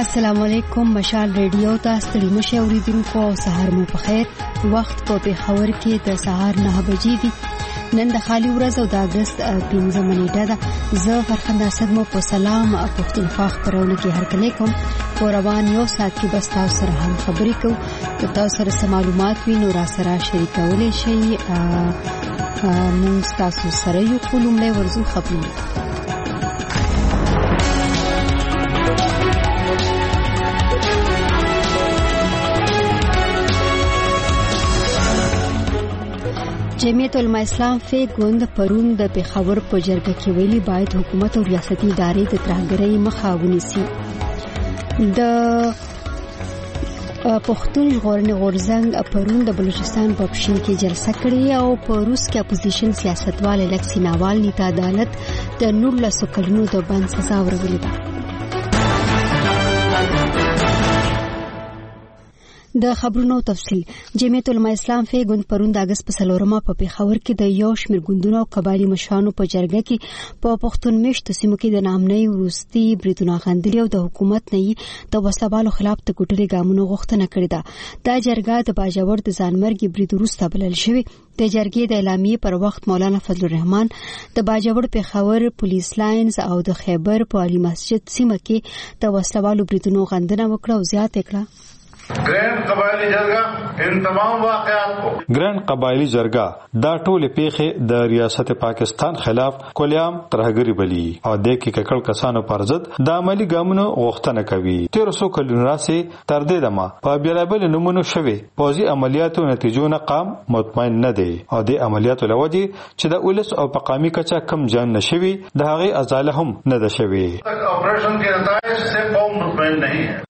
السلام علیکم. مشال ریډیو ته ستړي مشه اوریدونکو او سهار مو په خیر. وخت په پیښور کې د سهار 9 بجې دي. نن د خالي ورځ او د اگست 15 نیټه ده. زه فرخنده اسد مو په سلام پښتونخوا خبرونه کې هرکلی کوم. روان یو ساعت کې بس تاسو سره هم خبرې کوو. که تاسو سره معلومات وي نو را سره شریکولی شئ. موږ تاسو سره یو کولمله ورزو خبرونه. جمعیت علماء اسلام فی ګوند پرون د پیښور په جرګه کې ویلي باید حکومت او ریاستي ادارې د ترهګرۍ مخه ونیسي. د پښتون ژغورنې غورځنګ پرون د بلوچستان په پښین کې جلسه کړې او په روس کې اپوزیشن سیاستوال الکسی ناوالني ته عدالت د 19 کلونو د بند سزا ورکړې ده. د خبرونو تفصیل. جمعیت علماء اسلام فی ګوند پرون د اگست په 4 په پیښور کې د یو شمېر ګوندونو او قبایلی مشرانو په جرګه کې په پښتون میشتو سیمو کې د نامنۍ وروستي بریدونو غندلي او د حکومت نه د وسلوالو خلاف د کوټلي ګامونو غوښتنه کړې ده. دا جرګه د باجوړ د ځانمرګي برید وروسته بلل شوې. د جرګې د اعلامیې پر وخت مولانا فضل الرحمن د باجوړ پیښور پولیس لاینز او د خیبر په علي مسجد سیمه کې د وسلوالو بریدونو غندنه وکړه او زیاته کړه. ګران قبایلی جرګه ان تمام واقعات کو ګران قبایلی جرګه دا ټول پیښې د ریاست پاکستان خلاف کولیام ترهګری بلی او د کې ککړ کسانو پر ضد د عملی ګامونو غوښتنه کوي. 1300 کلونو راځي تر دې دمه په بیلابل نمونه شوي پوزي عملیاتو نتیجو نه قام مطمئن نه دي او د عملیاتو لوجي چې د اولس او پقامي کچا کم جان نشوي د هغه ازاله هم نه ده شوي. اپریشن کې نتایج سے قوم مطمئن نہیں ہے.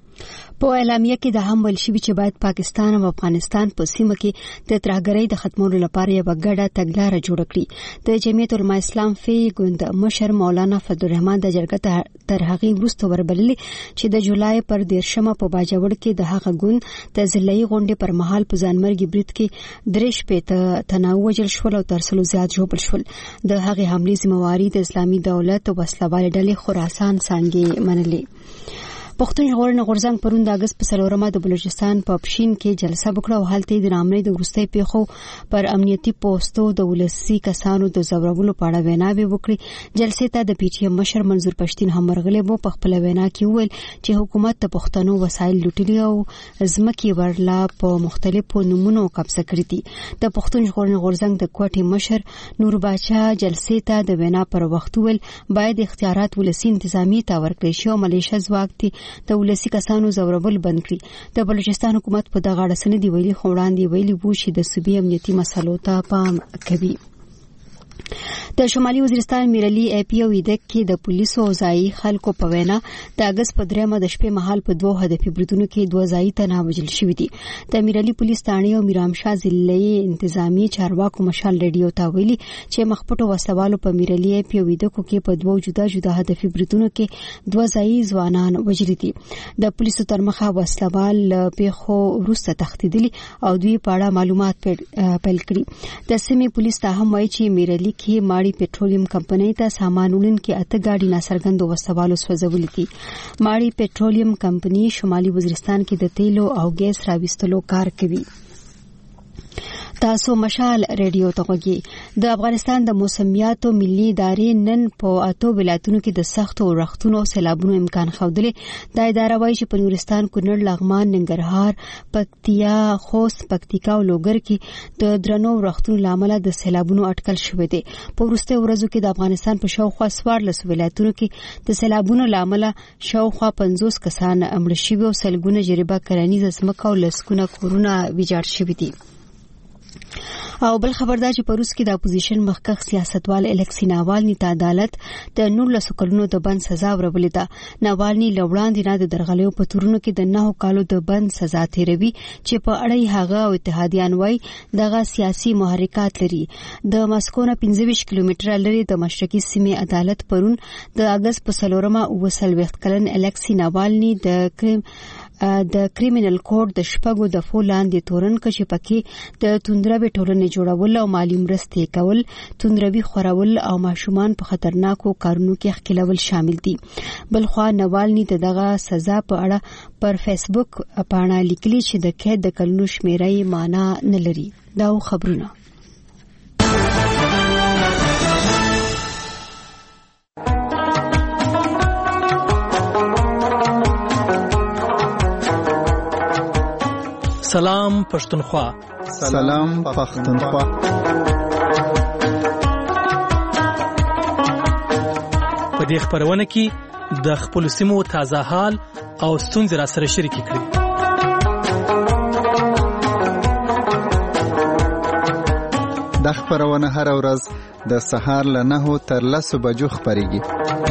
په اعلامیه کې د هم ویل شوی چې باید پاکستان او افغانستان په سیمه کې د ترهګرۍ د ختمولو لپاره یو ګډه تګلارې جوړ کړي. د جمعیت علماء اسلام فی ګوند مشر مولانا فضل الرحمن د جرګه تر هغه وروسته وربللي چې د جولای پر 13 په باجوړ کې د هغه ګوند د ضلعي غونډې پر مهال په ځانمرګي برید کې درش په تناو وجل شول او ترسلو زیات جوړ شول. د هغه حمله ذمہواری د اسلامي دولت او وسلوال ډلې خراسان څنګه منلي. پښتون ژغورنې غورځنګ پرون د اگست په 4 د بلوچستان په پښین کې جلسه وکړه او هلته د نامنۍ د وروستي پیښو پر امنیتي پوسټو د ولسی کسانو د زورولو په اړه ویناوې وکړې. جلسې ته د پی ټی ایم مشر منظور پښتين هم ورغلی وو. په خپل وینا کې وویل چې حکومت د پښتنو وسایل لوټلي او ځمکې ورلا په مختلفو نمونو قبضه کړې دي. د پښتون ژغورنې غورځنګ د کوټې مشر نور باچا جلسې ته د وینا پر وخت وویل باید اختیارات ولسی انتظامی ته ورکړي شي او ملیشه ځواک دي د ولسی کسانو زورول بند کړي. د بلوچستان حکومت په دغه اړه سندې ویلي خو وړاندې ویلي وو چې د صوبې امنیتي مسلو ته پام کوي. د شمالي وزیرستان میرلی ای پی او ایدک کې د پولیسو او ځایي خلکو په وینا د اگست په 3 د شپې مهال په 2 هدفي بریدونو کې 2 ځایي تنها وژل شوي دي. د میرلی پولیس ثانیه او میرامشاه ضلعي انتظامی چارواکو مشال ریډیو ته ویلي چې مخپټو وسوالو په میرلی ای پی او ایدکو کې په 2 جدا جدا هدفي بریدونو کې 2 ځایي ځوانان وژل دي. د پولیسو تر مخه وسلوال پیښو وروسته تښتیدلي او دوی په اړه معلومات پیل کړي. د سیمې پولیس ته هم وایي چې میرلی کې ماړی پټرولیم کمپنۍ ته سامان وړونکي 8 ګاډي ناڅرګندو وسوالو سوځولي دي. ماړی پټرولیم کمپنۍ شمالي وزیرستان کې د تیلو او ګیس راوستلو کار کوي. تاسو مشال ریډیو ته غوږی. د افغانستان د موسمیاتو ملي ادارې نن په 8 ولایتونو کې د سختو اورښتونو او سیلابونو امکان ښودلی. دا اداره وایي چې په نورستان، کونړ، لغمان، ننګرهار، پکتیا، خوست، پکتیکا او لوګر کې د درنو اورښتونو لامل د سیلابونو اټکل شوی دی. په وروستي ورځو کې د افغانستان په شاوخوا 14 ولایتونو کې د سیلابونو لامل شاوخوا 50 کسان مړه شوي او سلګونه جریبه کرنیزه ځمکه او لسګونه کورونه ویجاړ شوي دي. او بل خبردار چې په روس کې د اپوزیشن مخکښ سیاستوال الکسی ناوالني ته عدالت د 19 کلونو د بند سزا ورکړې ده. ناوالني لوړاندې نه د درغلیو په تورونو کې د 9 کالو د بند سزا تیروي چې په اړه هغه او اتحادیان وایي دغه سیاسي محرکات لري. د ماسکو نه 25 کیلومتره لري د مشرقي سیمې عدالت پرون د اگست په 4 کلن الکسی ناوالني د د کریمینل کوډ د شپږو دفعو لاندې تورن کچې پکې د توندروي ټولنې جوړول او مالی مرستې کول، توندروي خورول او ماشومان په خطرناکو کارونو کې ښکیلول شامل دي. بلخوا نوالني دغه سزا په اړه پر فیسبوک پاڼه لیکلي چې د قید د کلونو شمیرې معنا نه لري. دا خبرونه سلام پښتونخوا. سلام پښتونخوا. په دې خبرونه کې د خپل سیمو تازه حال او ستونزې را سره شریک کړئ. د خبرونه هر ورځ د سهار له 9 تر 10 بجو خبريږي.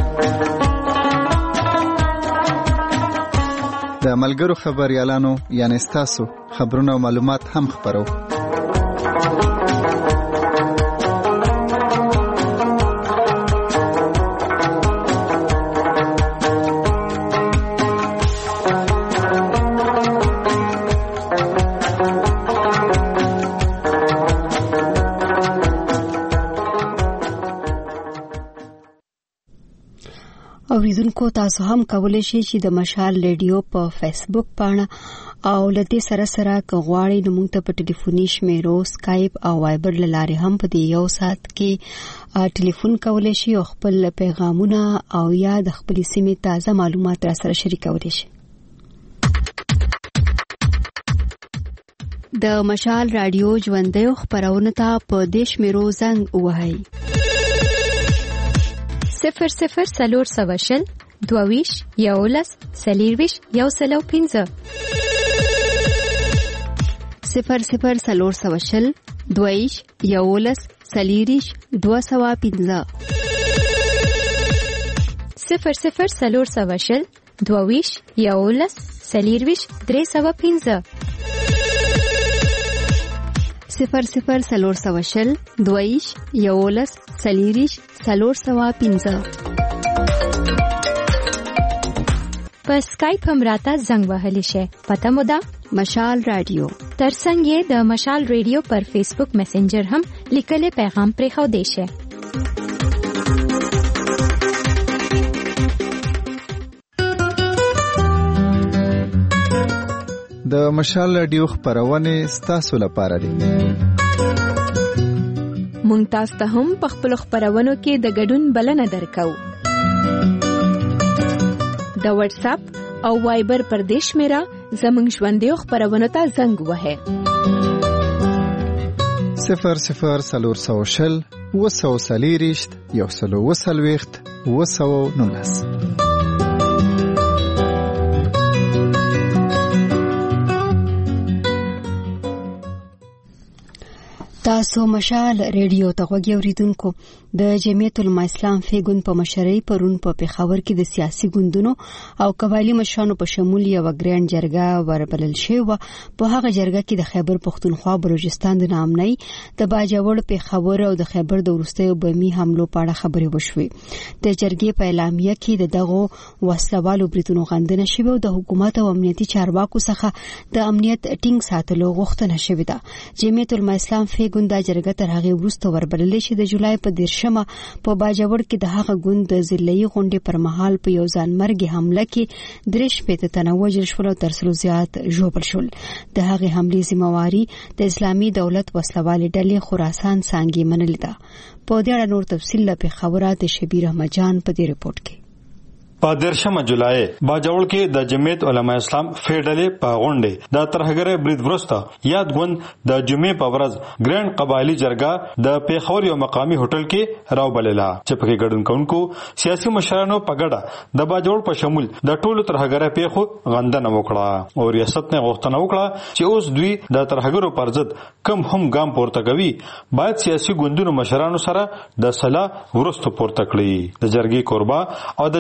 د ملګرو خبريالانو یعنی تاسو خبرونه او معلومات هم خبرو. اوریدونکو تاسو هم کولای شئ چې د مشال ریډیو په فیسبوک پاڼه او لته سره کغواړی نو موږ ته په ټلیفوني شمیرو سکایپ او وایبر لاره هم په یو سات کې ټلیفون کولای شئ او خپل پیغامونه او یا د خپل سیمې تازه معلومات را سره شریکولای شئ. د مشال رادیو ژوندۍ خبرونه ته په دیش میرو زنګ وهاي 00 سلور سواشل دوویش یولس سلیرویش یو سلو 15 00 سلور سواشل دوویش یولس سلیریش 215 00 سلور سواشل دوویش یولس سلیرویش 315 00 سلور سواشل دوویش یولس سلیریش 315 په سکایپ هم راته زنګ وهلی شي. پته مو ده مشال رادیو. ترڅنګ یې د مشال ریډیو پر فیسبوک میسنجر هم لیکلي پیغام پرې خو دی شي. د مشال رادیو خبرونه ستاسو لپاره دي. مونږ تاسو ته هم په خپل خبرونو کې د ګډون بلنه درکو. د واتس اپ او وایبر پر دیش میرا زمنګ ژوندۍ خبرونه ته زنګ وهه 00 سلور سوشل وسو سلیریشت یو سلو وسلويخت وسو نونس. تاسو مشال ریډیو ته غوږی اوریدونکو. د جمعیت العلماء اسلام فیګون په مشرۍ پرون په پیښور کې د سیاسي ګوندونو او قبایلی مشرانو په شمول یو ګرانډ جرګه وربلل شوې و. په هغه جرګه کې د خیبر پښتونخوا بلوچستان د نامنۍ د باجوړ پیښور او د خیبر د ورستیو بمی حملو په اړه خبرې وشوې. د جرګې په اعلامیه کې د دغه وسلوالو بریتونو غندنه شوې او د حکومت او امنیتي چارواکو څخه د امنیت ټینګ ساتلو غوښتنه شوې ده. جمعیت العلماء اسلام فیګون د جرګه تر هغه وروسته وربلل شي د جولای په 13 په باجوړ کې د هغه ګوند د ضلعي غونډې پر مهال په یو ځانمرګي حمله کې 3 تنه وژل شول او تر څلو زیات ژوبل شول. د هغه حملې ذمہواری د اسلامي دولت وسلوالې ډلې خراسان څنګه منلې ده. په دې اړه نور تفصیل له خبرات شبیر احمد جان په دې رپورت کې. په 13 جولای باجوړ کې د جمعیت علماء اسلام فیډلې په غونډه د ترهګر برید ورسته یاد غوند د جمعې په ورځ ګرانډ قبایلی جرګه د پیښور یو مقامی هوټل کې راوبلله چې پکې ګډون کوونکو سیاسي مشرانو په ګډه د باجوړ په شمول د ټولو ترهګر پیښو غندنه وکړه او ریاست نه غوښتنه وکړه چې اوس دوی د ترهګرو پر ضد کم هم ګام پورته کوي باید سیاسي ګوندونو مشرانو سره د صلاح ورستو پورته کړي. د جرګې کوربه او د جمعیت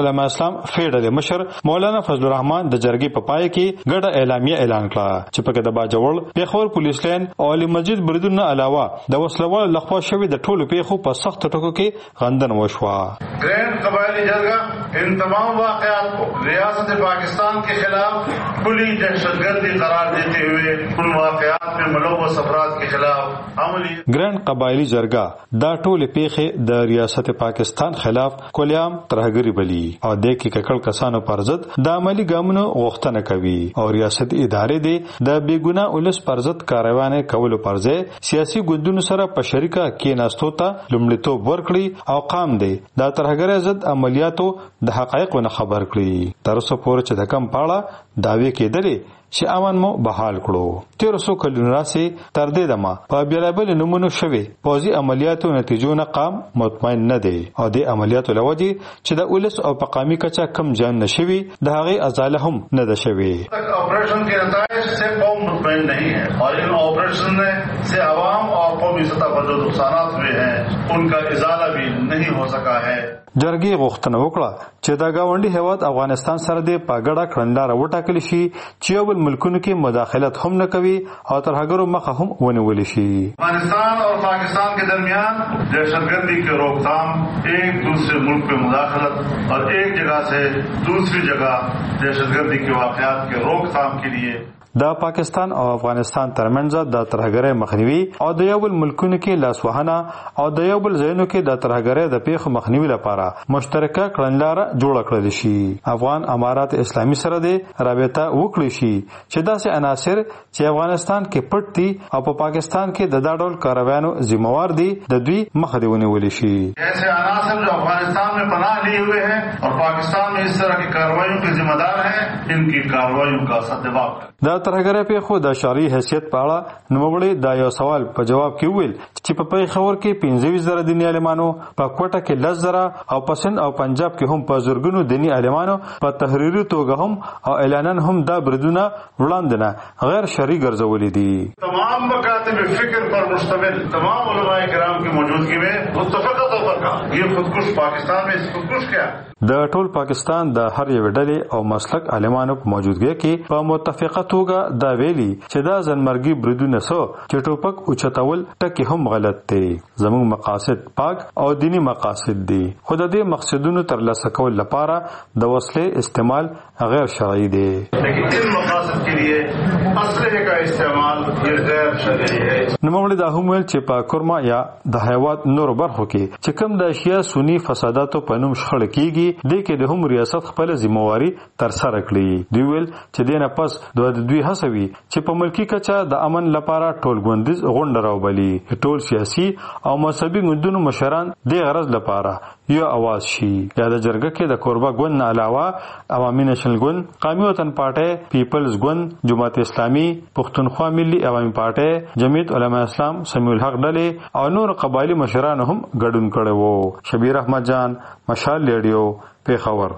علماء اسلام فیډرل مشر مولانا فضل الرحمن د جرګې په پای کې ګډه اعلامیه اعلان کړه چې په کې د باجوړ پیښور پولیس لاین او علي مسجد بریدونو علاوه د وسلوال لخوا شوی د ټولو پیښو په سخت ټکو کې غندن وشوه. گرینڈ قبائلی جرگہ ان تمام واقعات کو ریاست پاکستان کے خلاف کھلی دہشت گردی قرار دیتے ہوئے ان واقعات میں ملوث افراد کے خلاف عملی گرینڈ قبائلی جرګه دا ټول پیښې د ریاست پاکستان خلاف کولیام ترهګری بلی او د ککړ کسانو پر ضد د عملی ګامونو غوښتنه کوي او ریاست ادارې دې د بیګناه ولس پر ضد کاروانه کولو پر ځای سیاسي ګوندونو سره په شریکه کې ناستو ته لومړیتوب ورکړي او قام دې د ترهګری ضد عملیاتو د حقایقو نه خبر کړي. تر اوسه پورې چې د کم پاړه داوی کېدلې چې امن مو بحال کړو. 1300 کلونه راځي تر دې دمه په بیلابل نمونه شوي پوځي عملیاتو نتیجو نه قام مطمئن نه دی او د عملیاتو لوجي چې د ولس او په قامي کچا کم جان نشوي د هغه ازاله هم نه ده شوي. ऑपरेशन के नतीजे से कौम मुतमईन नहीं है और इन ऑपरेशन से आवाम और कौमी सतह पर जो नुकसानात हुए हैं उनका इजाला भी नहीं हो सका है. جرګې غوښتنه وکړه چې د گاونډي هیواد افغانستان سره د پاګړه کړنلار وټاکل شي چې یو بل ملکونو کې مداخلت هم نه کوي او ترهګرو مخه هم ونیول شي. افغانستان اور پاکستان کے درمیان دہشتگردی کی روک تھام ایک دوسرے ملک میں مداخلت اور ایک جگہ سے دوسری جگہ دہشتگردی کے واقعات کے روک تھام کے لیے د پاکستان او افغانستان ترمنځ د ترهګرۍ مخنیوي او د یو بل ملکونو کې لاسوهنه او د یو بل ځایونو کې د ترهګرۍ د پیښو مخنیوي لپاره مشترکه کړنلار جوړ کړل شي. افغان امارات اسلامي سره د رابطه وکړي شي چې داسې عناصر چې افغانستان کې پټ دي او په پاکستان کې د دا ډول کاروانو ذمہوار دي د دوی مخه دی ونیول شي. ایسے عناصر جو افغانستان میں پناہ لیے ہوئے ہیں اور پاکستان میں اس طرح کی کارروائیوں کے ذمہ دار ہیں ان کی کارروائیوں کا سدجواب کریں. د ترهګرۍ پیښو د شرعي حیثیت په اړه نوموړي دا یو سوال په جواب کې ویل چې په پیښور کې 25,000 دیني عالمانو په کوټه کې 10,000 او په سند او پنجاب کې هم په زورګونو دیني عالمانو په تحریري توګه هم او اعلانن هم دا بریدونه وړاندې نه غیر شرعي ګرځولي دي. تمام مکاتب فکر پر مشتمل تمام علماء کرام کی موجودگی میں متفقہ طور پر کہا یہ خودکش پاکستان میں اس خودکش کیا د ټول پاکستان د هر یو ډلې او مسلک عالمانو په موجودګۍ کې په متفقه توګه دا ویلي چې دا ځنمرګي بریدونه سو چې ټوپک اوچتول ټکي هم غلط دي. زموږ مقاصد پاک او دینی مقاصد دي خو د دې مقصدونو ترلاسه کول لپاره د وسلې استعمال غیر شرعي دي. لیکن ان مقاصد کے لیے اسلحے کا استعمال غیر شرعي ہے. نوموړي دا هم ویل چې په کورما یا د هیواد نور برخو کې چې کوم د اشیا سنی فساداتو په نوم شخړه کیږي د کې د هم ریاست خپل ذمہواری تر سره کړي. دوی ویل چې دینه پس د دوی هڅوي چې په ملکی کچا د امن لپاره ټول ګوندیز غونډه راوبلي. ټول سیاسي او مذهبي ګوندونو مشران د غرض لپاره یو आवाज شي. یا د جرګه کې د کوربه ګوند علاوه عوامي نېشنل ګوند، قومي وطن پارټي، پیپلز ګوند، جماعت اسلامي، پښتونخوا ملي عوامي پارټي، جمعیت علماء اسلام، سمیع الحق ډلې او نور قبایلی مشران هم ګډون کړي وو. شبیر احمد جان، مشال ریډیو، پیښور.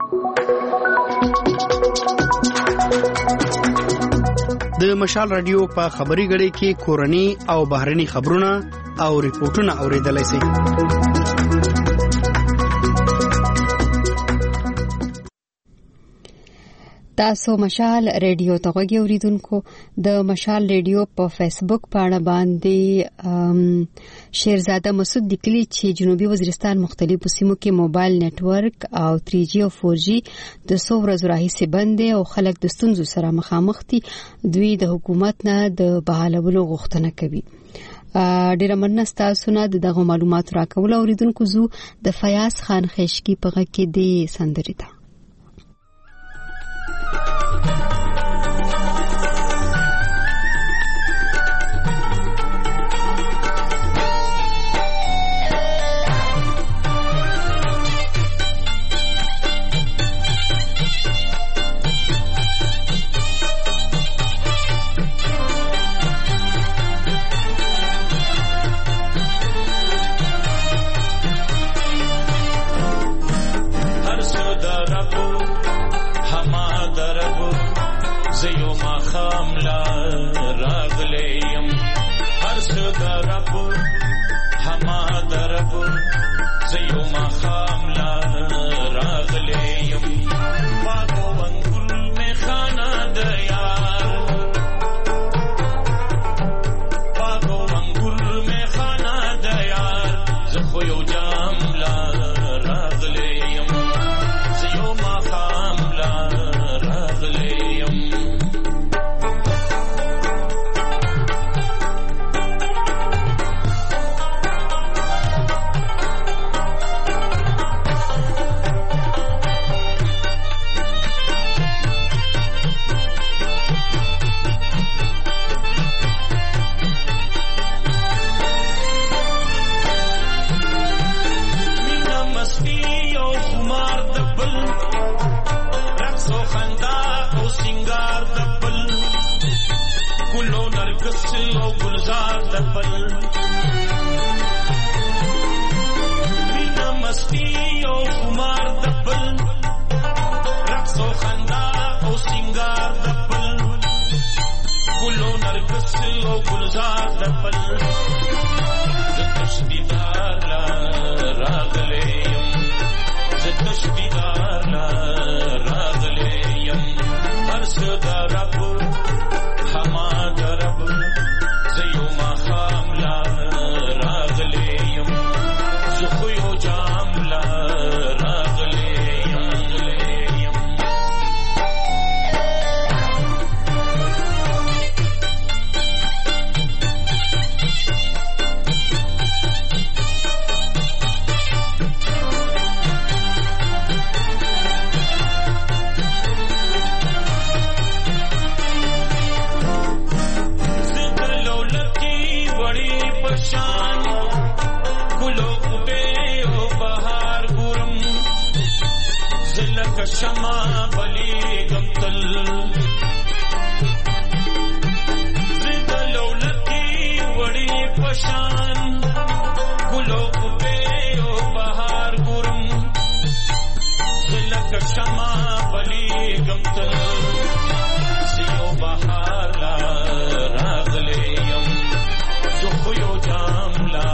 د مشال رادیو په خبري غړي کې کورني او بهرني خبرونه او ریپورتونه اوریدلای شئ. تاسو مشال ریډیو ته غوږی اوریدونکو. د مشال ریډیو په فیسبوک پاڼه باندې شیرزاده مسعود لیکلي چې جنوبي وزیرستان مختلفو سیمو کې موبایل نتورک او 3G او 4G د څو ورځې راهیسې بند دي او خلک د ستونزو سره مخامخ دي. دوی د حکومت نه د بحالولو غوښتنه کوي. ډیره مننه تاسو نه دغه معلومات راکول اوریدونکو. زو د فیاض خان خشکی په غږ کې د سندري ده. हर सुदरा نرګس او ګلزار د بل مینا مستی او خمار د بل رقص او خندا او سنگار د بل ګلو نرګس او ګلزار د بل زه تشدیدار لا راغلی یم زه تشدیدار لا راغلی یم هر څه د رب حما د رب زه یو ماښام لا راغلی یم زه خو یو جام لا راغلی یم شما بلی گمتل زد لولتی وڑی پشان گلو پے او بہار گرم زلک شما بلی گمتل زیو بہار لا راغلیم زخیو جام لا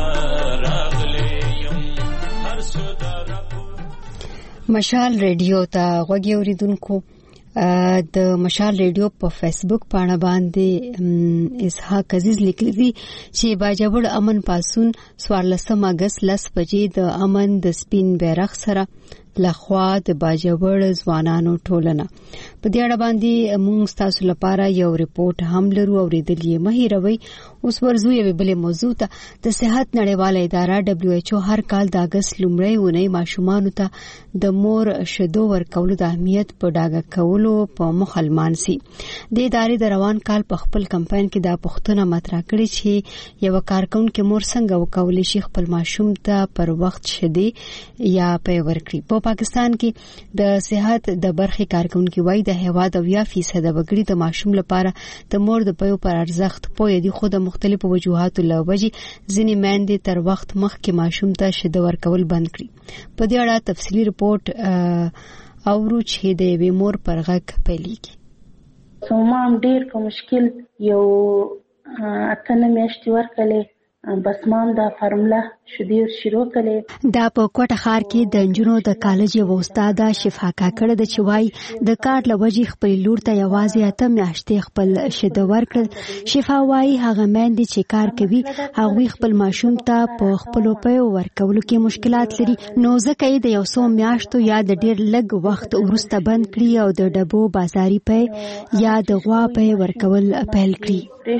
راغلیم هر صدا رب مشال ریډیو ته غوږی اوریدونکو د مشال ریډیو په فیسبوک پاڼه باندې اسحاق عزیز لیکلی دی چې باجوړ امن پاسون 14 اگست 10 بجې د امن د سپین بیرغ سره لخوا د باجوړ ځوانانو ټولنه په دې اړه باندې موږ تاسو لپاره یو ریپورت هم لرو اوریدلې مهیروي اوس ورزو یو بل موضوع ته د صحت نړیواله اداره WHO هر کال د اگست لومړۍ اونۍ ماشومان ته د مور شیدو ورکولو د اهمیت په ډاګه کولو په مخالمان سي د ادارې د روان کال په خپل کمپاین کې دا پوښتنه مطرح کړې چې یو کارکونکو مور څنګه وکولای شي خپل ماشوم ته پر وخت شیدې یا پي ورکړي په پاکستان کې د صحت د برخې کارکونکو وایي د هوا د 20% وګړي د ماشوم لپاره د مور د پيو پر ارزښت پوي دي خو د مختلفو وجوهاتو لوجې ځینې میندې تر وخت مخکې ماشوم ته شیدې ورکول بند کړي په دې اړه تفصیلی رپورت اورو چې د مور پر غږ پیلېږي سومام ډیر په مشکل یو اتنه میاشتې ورکلې بس مام دا فارمولا شدیر شروع کړي دا په کوټه خار کې د انجونو د کالج یو استاد شفا کاکړه د چوي د کار لوجې خپل لور ته یوازې اته میاشتې خپل شیدې ورکړ شفا وايي هغه مېندې چې کار کوي هغه خپل ماشوم ته په خپل په ورکولو کې مشکلات لري نو ځکه د یو څو میاشتو یا د ډیر لږ وخت وروسته بند کړي او د ډبو بازاري په یا د غوا په ورکول پیل کړي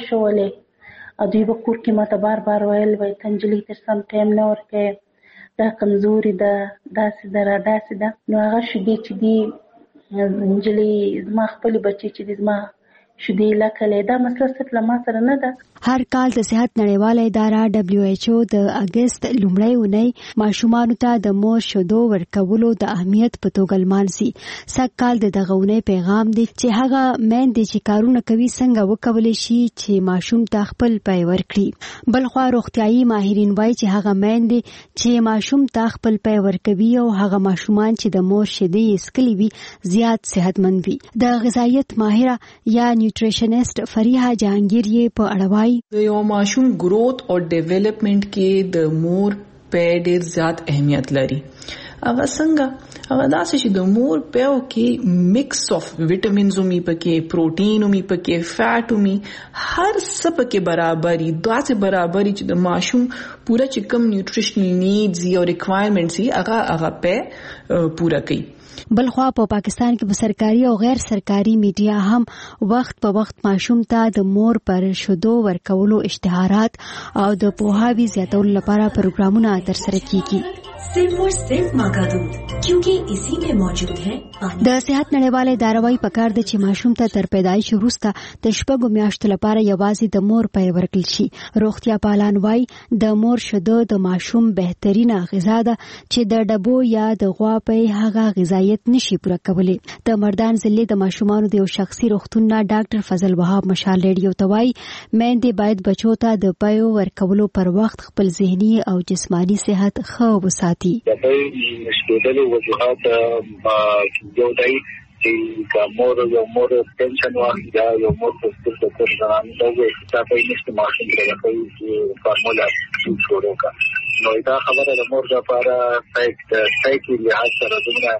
دوی به کور کې ماته بار بار ویل وای تنجلی تر سم ټایم نه ورکې دا کمزوري ده داسې ده نو هغه شدې چې دی انجلی زما خپل بچي چې زما شدې لکه دا مسله صرف لما سره نه ده هر کال د صحت نړیواله اداره WHO د اگست لومړۍ اونۍ ماشومان ته د مور شیدو ورکولو د اهمیت په توګه لمانځي سږکال دغه اونۍ پیغام دی چې هغه میندې چې کارونه کوي څنګه وکولای شي چې ماشوم ته خپل پي ورکړي بلخو روغتيایي ماهرین وایي چې هغه میندې چې ماشوم ته خپل پي ورکوي او هغه ماشومان چې د مور شیدې اسکلي وي زیات صحتمند وي د غذایت ماهره یا نیوټریشنست فریحه جهانگیر یې په اړه وایي د یو ماشوم گروث او ډیولپمنٹ کې د مور په ډیر زیات اهمیت لري هغه څنګه هغه داسې چې د مور په کې مکس اف وټامینز او می پکې پروتین او می پکې فیټ او می هر څه پکې برابرۍ داسې برابرۍ چې د ماشوم پورا چې کوم نیوټریشنل نیډز او ریکوایرمنټس هغه په پورا کوي بلخوا په پاکستان کې په سرکاري او غیر سرکاري میډیا هم وخت په وخت ماشوم ته د مور پر شیدو ورکولو اشتهارات او د پوهاوی زیاتولو لپاره پروګرامونه ترسره کیږي सिर्फ और सिर्फ मगादू क्योंकि इसी में मौजूद है د صحت نړیواله اداره وايي پکار د چې ماشوم ته تر پیدایش وروسته د 6 میاشتو لپاره یوازې د مور پی ورکړل شي. روغتیا پالان وايي د مور شیدو د ماشوم بهترینه غذا ده چې د ډبو یا د غوا پی هغه غذایت نشي پوره کولی. د مردان ضلع د ماشومانو د یو شخصي روغتون نه ډاکټر فضل وهاب مشال ریډیو ته وايي میندې باید بچو ته د پی ورکولو پر وخت خپل ذهني او جسمانی صحت ښه وساتي. یو دی چې مور ټینشن واخلي دا یو مور په ستر ډاکټر ځان دا وایي چې په نشته ماشین کې راځي فارمولا شروع کا نو دا خبره د مور لپاره سایکي لحاظ سره دغه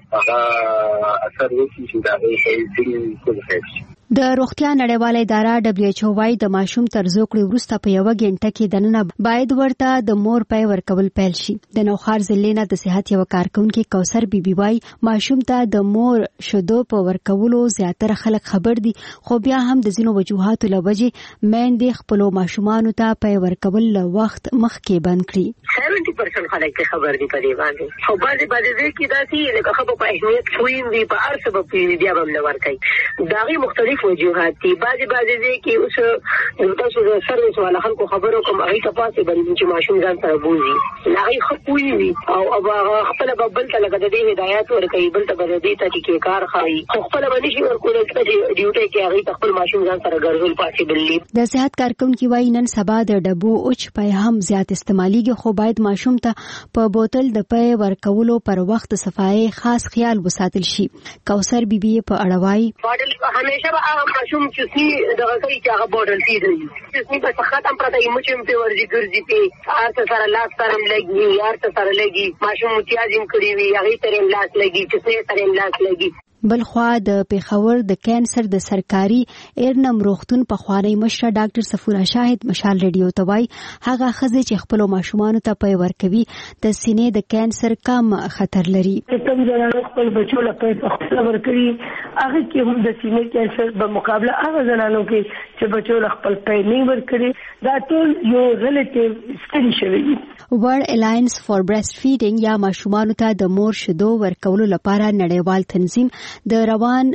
هغه اثر وکړي چې دا په ټول څه د روغتیا نړیواله اداره WHO وايي د ماشوم تر زوکړې وروسته په 1 غنټه کې دننه باید ورته د مور پی ورکول پیل شي. د نوخار ضلع نه د صحت یو کارکونکو کوثر بیبي وايي ماشوم ته د مور شیدو په ورکولو زیاتره خلک خبر دي خو بیا هم د ځینو وجوهاتو له وجې میندې خپل ماشومانو ته پی ورکول له وخت مخکې بند کړي. 70% خلک خبر دي په دې باندې خو بعضې کې دا چې لکه خبره په اهمیت خوین دي په هر سبب کې بیا هم نه ورکړي داغي مختلف وجوهات دي. بعضې دي کې اوس تاسو د سرویس والا خلکو خبرو کوم هغه تاسو باندې چې ماشوم ځان سره بوزي هغه خپوي وي او خپل بل ته لګا د دې هدایت ورکوي بل ته د دې ته کې کار خایي خپل باندې شي ورکول چې ډیوټي کې هغه خپل ماشوم ځان سره ګرځول پاسبل دي. د صحت کارکونکو وايي نن سبا د ډبو اوچ پي هم زیات استعماليږي خو باید ماشوم ته په بوتل د پي ورکولو پر وخت صفایي خاص خیال وساتل شي. کوثر بیبي په اړه وايي بوتل همیشه ماشوم چې دغه کوي چې هغه بوتل پیږي چې په ختم پرته یې مچم په ورځي ګرځي په هر سره لاس سره لګي هر سره لګي ماشوم متیازم کړی وي هغه ترې لاس لګي چې ترې لاس لګي. بلخوا د پیښور د کینسر د سرکاري ایرنم روغتون په خوانی مشر ډاکټر صفورا شاهد مشال ریډیو ته وایي هغه ښځې چې خپل ماشومان ته پی ورکوي د سینې د کینسر کم خطر لري. کوم ځای خپل بچو لپاره خپل ورکوي هغه کې هم د سینې کینسر په مقابله هغه زنانو کې چې بچو خپل پی نه ورکړي دا ټول یو ریلیټیو سټډي شوی. ورلد الاینس فار بریسټ فیډینګ یا ماشومان ته د مور شیدو ورکولو لپاره نړیوال تنظیم د روان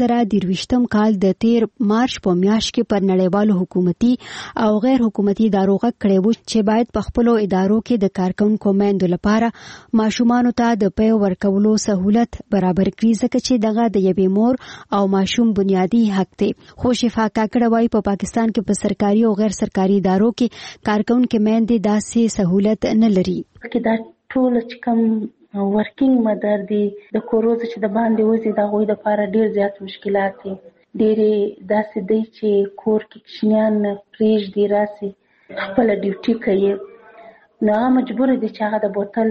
2023 کال د 13 مارچ په میاشت کې پر نړیوالو حکومتي او غیر حکومتي ادارو غږ کړی و چې باید په خپل ادارو کې د کارکونکو میندو لپاره ماشومانو ته د پی ورکولو سہولت برابر کړي ځکه چې دغه د یوې مور او ماشوم بنیادی حق دی. خو شفا کاکړه وايي په پاکستان کې په سرکاري او غیر سرکاري ادارو کې کارکونکو میندې داسې سہولت نه لري. دا ټول چې کوم ورکینګ مدر دي د کوروز چې د باندې وځي دا غوي د لپاره ډیر زیات مشکلات دي. ډېرې داسې دی چې کور کې کښنیان پریج دی راسي خپل ډیوټي کوي نو مجبور دي چې هغه د بوتل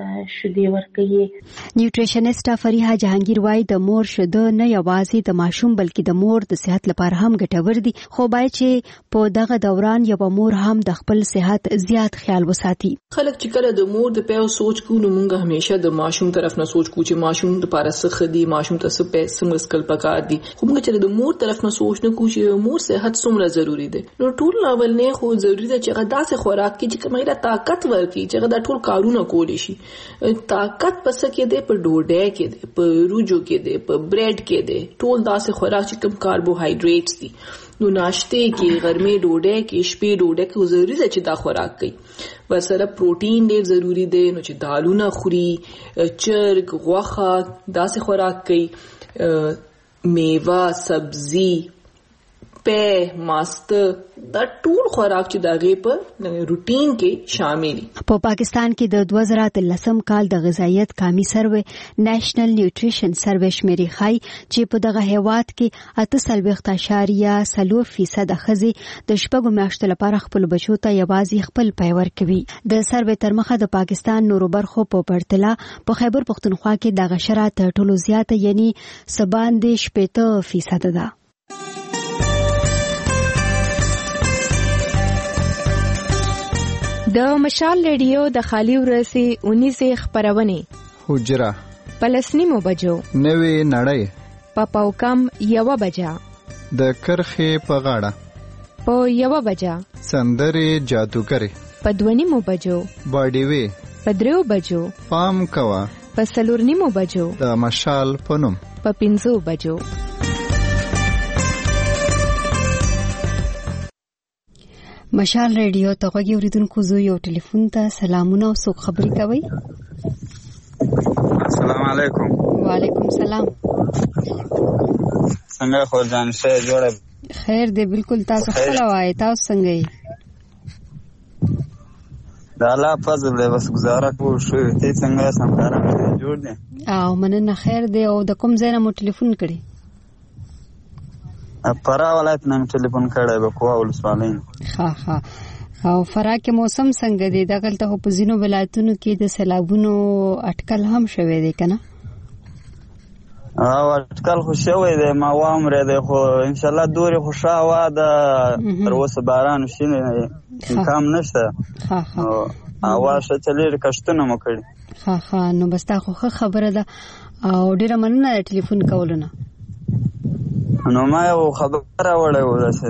شیدې ورکوي. نیوټریشنسټ فریحه جهانگیر وايي د مور شیدو نه یوازې د ماشوم بلکې د مور د صحت لپاره هم ګټور دي خو باید چې په دغه دوران یو مور هم د خپل صحت زیات خیال وساتي. خلک چې کله د مور د پیو سوچ کو نو موږ همیشه د ماشوم طرف نه سوچ کو چې ماشوم لپاره څه خدي ماشوم ته څه پیسې مسکل پکار دي خو موږ چې د مور طرف نه سوچ نه کو چې مور صحت څومره ضروری ده. نو ټول اول نه خو ضروری ده چې غدا سه خوراک کې چې کومه طاقت ورکی چې دا ټول کارونه کولی شي. طاقت پس کې ده په ډوډۍ کې ده په روجو کې ده په بریډ کې ده ټول داسې خوراک چې کم کاربوهایډریټس دي. نو ناشته کې غرمې ډوډۍ کې شپې ډوډۍ کې ضروري ده چې دا خوراک کوي. ورسره پروتین ډیر ضروری دی نو چې دالونه خوري چرګ غوښه داسې خوراک کوي میوه سبزی په ماست دا ټول خوراک چې داغه په روټین کې شامل دي. په پاکستان کې د 2013 کال د غذایت قومي سروې نېشنل نیوټریشن سروې شمیرې ښایي چې په دغه هیواد کې 8.4% ښځې د 6 میاشتو لپاره خپل بچو ته یوازې خپل پی ورکوي. د سروې تر مخه د پاکستان نورو برخو په پرتله په خیبر پختونخوا کې دغه شرح تر ټولو زیاته یعنی 97% ده. د مشال ریډیو د خالی ورسي 19 خبرونه حجره پلسنیمو بجو نوې نړۍ پاپاو کم 1 بجا د کرخې په غاړه په 1 بجا سندري جادوګری په 2 بجو باډي وی په 3 بجو پام کوا په 4 بجو د مشال پنوم په 5 بجو. مشال ریډیو ته غوږی اوریدونکو زو یو ټلیفون ته سلامونه او څوک خبرې کوي. السلام علیکم. وعلیکم السلام. څنګه خو ځان شه جوړه؟ خیر دی بالکل. تاسو خپل وای تاسو څنګه یې؟ دا الله فضل دی بس گزاره کو شو ته څنګه سم کارم جوړ دی؟ او مننه خیر دی. او د کوم ځای نه مو ټلیفون کړی؟ فرا ولایت نه ټلیفون کړی به کوه ولسوالۍ. ها ها. او فرا کې موسم څنګه دی؟ دغلته په ځینو ولایتونو کې د سیلابونو اټکل هم شوی دی کنه؟ او اټکل خو شوی دی ما وامره دی خو ان شاء الله دوري خوشا وا د تر اوسه باران شینه کم نشته. ها ها. او واشه چلیر کشتونه مو کړی. ها ها. نو بس تا خو خبره ده او ډیره مننه ټلیفون کولونه. نو ما یو خبره وړه ورسې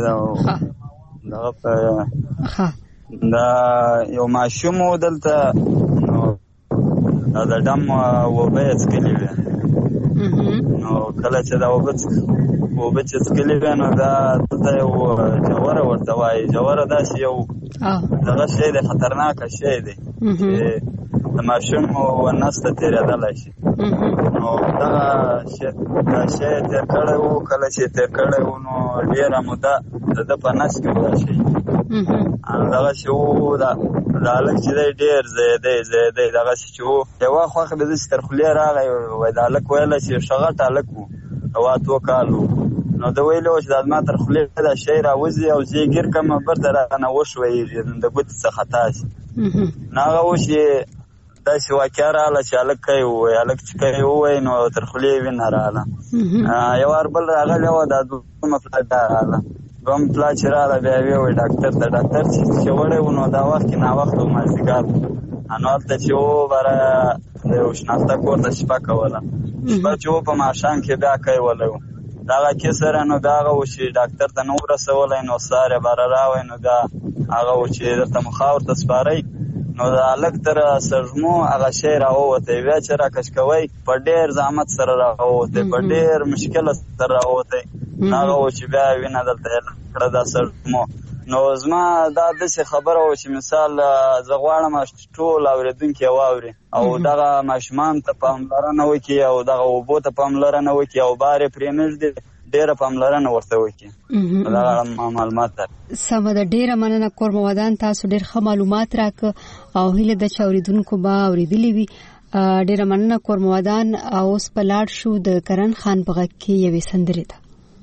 دا یو ماشوم دلته نو دا دم وبه څکلی وي نو کله چې دا وبه څکلی وي نو دا یو جواره ورته وایي. جواره داسې یو دغه شی دی خطرناک شی دی د ماشوم ونسته تېرېدلی شي. نو دغه شی تېر کړی و. کله چې تېر کړی و نو ډېره موده د ده په نس کې و دا شی. دغه شی و د هلک چې دی ډېر زیدی دغه شی چې و یوه خوښ به داسې تر خولې راغی. وایي د هلک ویله چې ښه غټ هلک و 2 کال و. نو ده ویلي و چې دا زما تر خولې دا شی راوځي او زه یې ګیر کړم برته رانه وشویږي د ګوتې څخه تاسې. نو هغه و چې داسې واقعه راغله چې هلک کوي ووایي. هلک چې کوي ووایي نو تر خولې یې وینه راغله. یو وار بل راغلی وه دا دویمه پلا بیا راغله. دویم پلا چې راغله بیا یې ووایي ډاکټر ته. ډاکټر چې وړی و نو دا وخت کې ناوخته و مازدیګر و. نو هلته چې و بره د یو شناخته کور ته شپه کوله. شپه چې و په ماښام کې بیا کولی و. دغه کیسه نو دا هغه و چې ډاکټر ته نه ورسولی نو سهار یې باره راوی نو دا هغه و چې درته مخاور ته سپارئ. نو د هلک تر سږمو هغه شی راووتی. بیا چې راکش کوئ په ډېر زحمت سره راووتی په ډېر مشکله سره راووتی. هغه و چې بیا وینه دلته یې کړه دا سږمو. نو زما دا داسې خبره و چې مثال زه غواړم ټول اورېدونکي یې واوري او دغه ماشومانو ته پاملرنه وکړي او دغه اوبو ته پاملرنه وکړي او بار یې پرې نږدې ډېره پاملرنه ورته وکړي. دغه معلومات ده. سمه ده. ډېره مننه کورمه ودان. تاسو ډېر ښه معلومات راکړه او هیله ده چې اورېدونکو به اورېدلي وي. ډېره مننه کورمه ودان. اوس په لاړ شو د کرن خان په غږ کې یوې سندرې ته.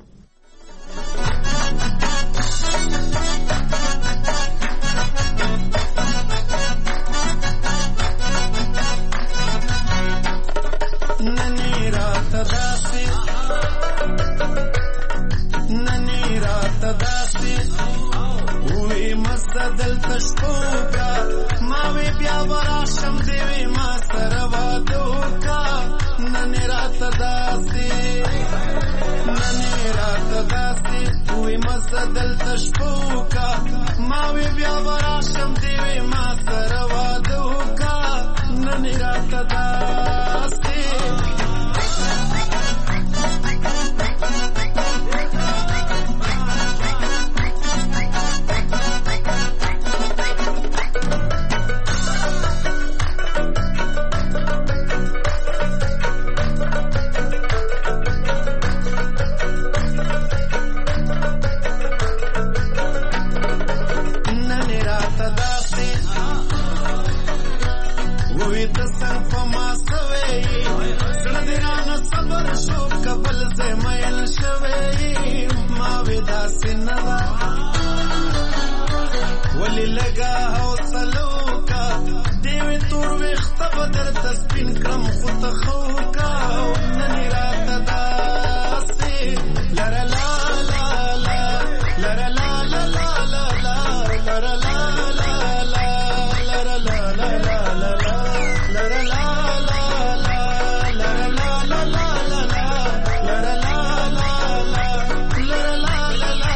دل تشکوکا ماوی بیا وراشم دیوی ما سره وادوکا ننی رات داسی وی مزد دل تشکوکا ماوی بیا وراشم دیوی ما سره وادوکا ننی رات داسی ولی لگا حوصلو کا دیوی تور ویخت بدر تسپین کرم خود خوکا ننی رات داسی لر لا لا لا لر لا لا لا لا لر لا لا لا لر لا لا لا لا لر لا لا لا لر لا لا لا لا لر لا لا لا لر لا لا لا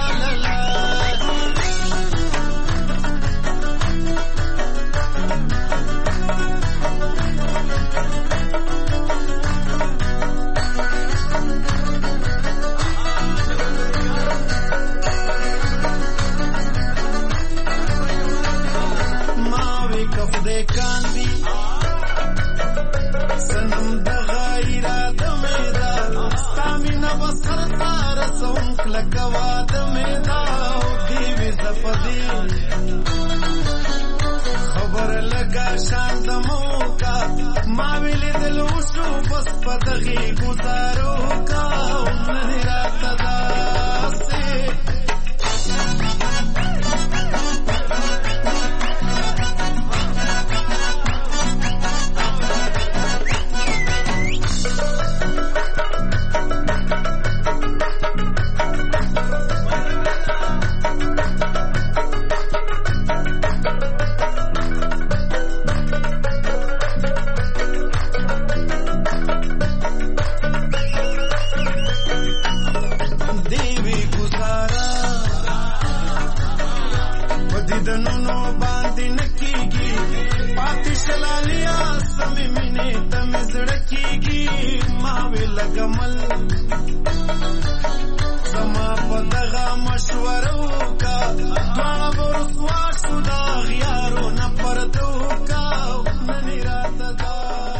پدی خبر لگا شان دمو کا ما ویل دلو شو بس پدغي گزارو کا نن رات داسه गमल समा पदगा मशवरो का द्वारा बरसवा सुदा गयारो न परदो का ननी रात दा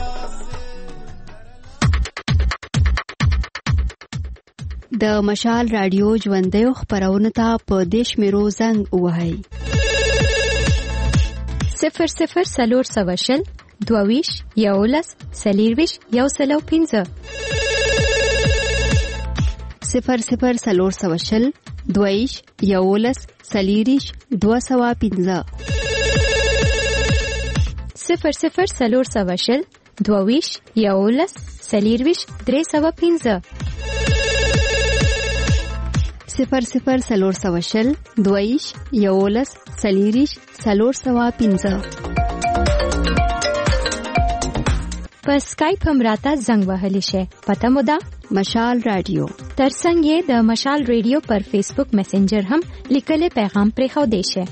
د مشال رادیو ژوندۍ خبرونه ته په دیش میرو زنګ وهاي 00 22 یولس سلیرویش یو سلو 15 00 سلور دویش یولس سلیریش 215 00 سلور دویش یولس سلیرویش 315 00 سلور دویش یولس سلیریش 315 په اسکایپ هم راته زنګ وهلی شي پته مو ده مشال رادیو ترڅنګ یې د مشال رادیو پر فیسبوک میسنجر هم لیکلي پیغام پرې خو دی شي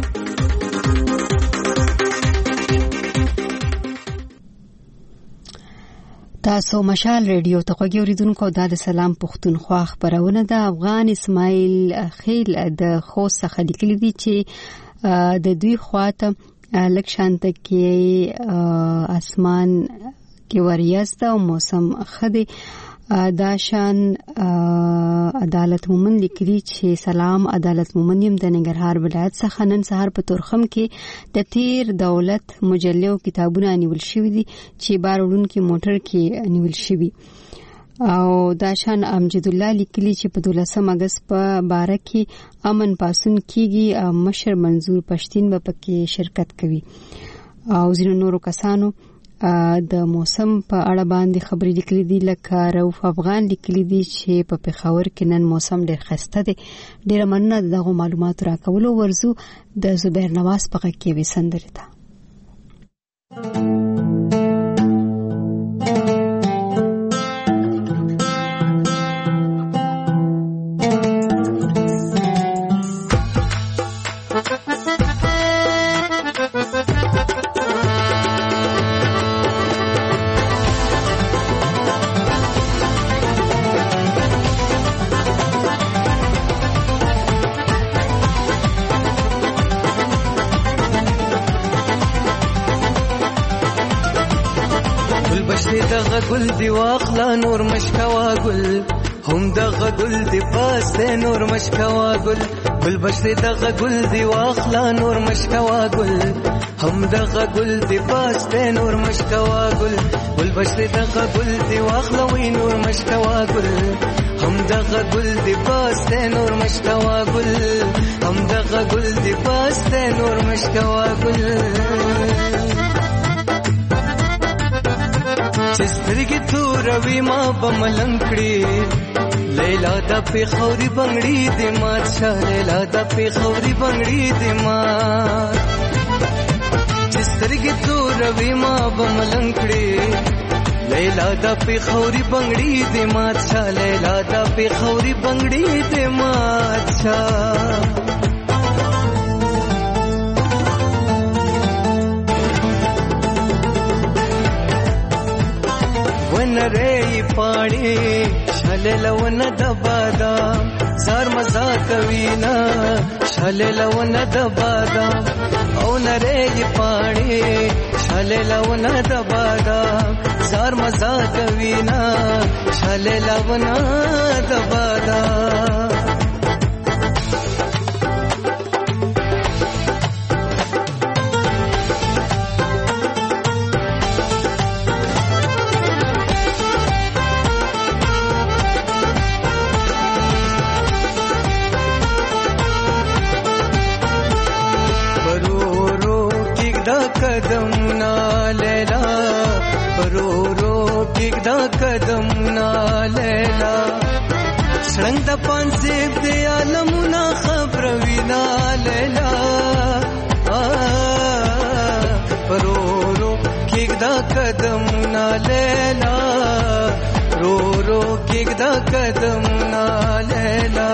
تاسو مشال رادیو ته غوږی اوریدونکو د سلام پښتونخوا خبرونه د افغان اسماعیل خیل د خوست څخه لیکلي دي چې د دوی خواته لکشانت کې اسمان کې وریاست او موسم خدي داشان عدالت مومن لیکلي چې سلام عدالت مومن يم د ننګرهار ولایت څخه نن سهار په تورخم کې د تیر دولت مجلو کتابونه نیول شوې دي چې بارولون کې موټر کې نیول شوی او داشان امجد الله لیکلي چې په 12 اگست په باره کې امن پاسون کیږي مشر منظور پښتين به پکې شرکت کوي او ځینو نورو کسانو د موسم په اړه باندې خبرې لیکلي دي لکه روف افغان لیکلي دي چې په پېښور کې نن موسم ډېر خسته دی ډېر مننه دغه معلومات راکولو ورزو د زبیر نواز په غږ کې وسندره ده گل دی واخلا نور مشکوا گل هم دغه گل دی پاسته نور مشکوا گل گل بشری دغه گل دی واخلا نور مشکوا گل هم دغه گل دی پاسته نور مشکوا گل گل بشری دغه گل دی واخلا وی نور مشکوا گل هم دغه گل دی پاسته نور مشکوا گل هم دغه گل دی پاسته نور مشکوا گل چسترګي توروي ما بملنکړي لیلا د پیخوري بنگړي دې ما څه لیلا د پیخوري بنگړي دې ما چسترګي توروي ما بملنکړي لیلا د پیخوري بنگړي دې ما څه لیلا د پیخوري بنگړي دې ما څه ونرې پاڼې شل لون دبادا زار مزا کوینا شل لون دبادا او نرې پاڼې شل لون دبادا زار مزا کوینا شل لون کېږدا قدمونه لیلا رو رو کېږدا قدمونه لیلا سړنګ د پانسیب دی عالمونه خبروینا لیلا رو رو کېږدا قدمونه لیلا رو رو کېږدا قدمونه لیلا